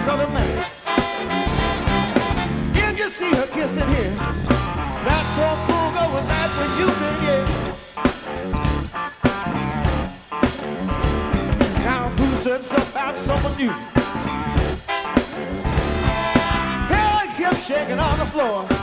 colored man. Did you see her kissing him? That poor fool going back when you've been here. Now who's himself out someone new? Hell, he kept shaking on the floor.